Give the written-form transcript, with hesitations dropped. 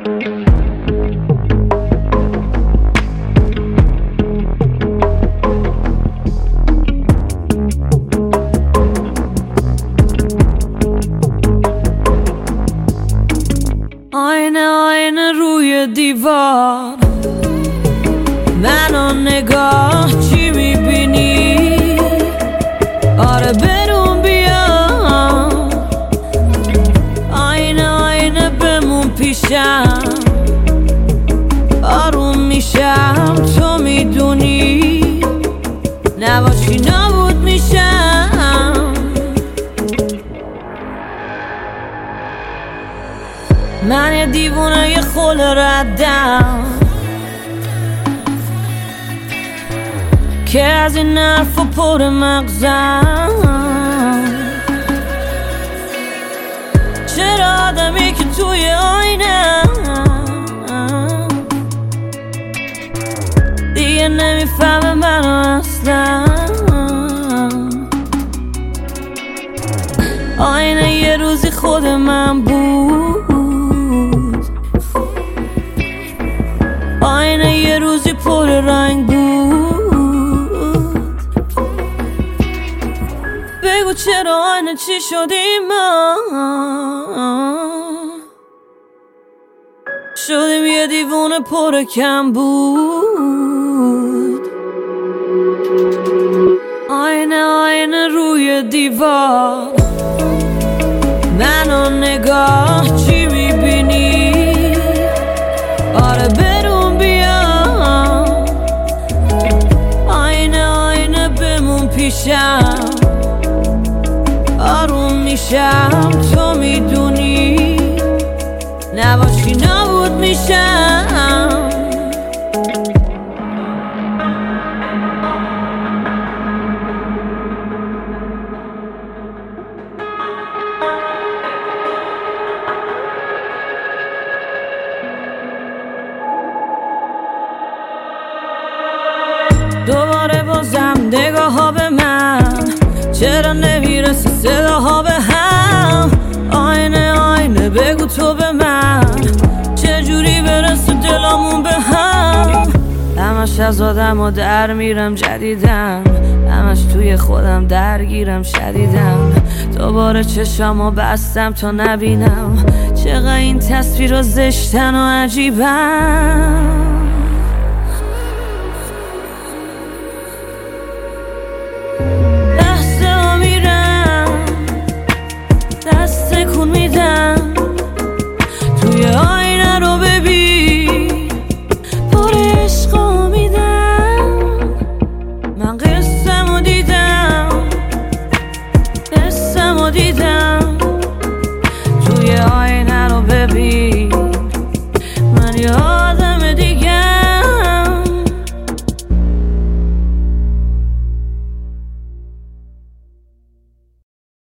آینه روی دیوار، منو نگاه چی میبینی؟ آره برون بیا، آینه بمون پیشم، آروم میشم تو میدونی، نباشی نابود میشم. من یه دیوونه یه خل ردم که از این حرفا پر مغزم. چرا آدمی که توی آینه دیگه نمیفهمه منو اصلا؟ آینه یه روزی خود من بود، آینه یه روزی پر رنگ بود. بگو چرا آینه چی شدیم ما؟ شدیم یه دیوونه پر کم بود. آینه روی دیوار، منو نگاه چی میبینی؟ آره برون بیا، آینه بمون پیشم، آروم میشم تو میدونی، نباشی نابود میشم. دوباره بازم نگاه ها به من، چرا نمیرسه صداها به هم؟ آینه بگو تو به من، چجوری برسه دلامون به هم؟ همش از آدم و در میرم جدیدم، همش توی خودم درگیرم شدیدم. دوباره چشامو بستم تا نبینم چقدر این تصویر زشتن و عجیبم.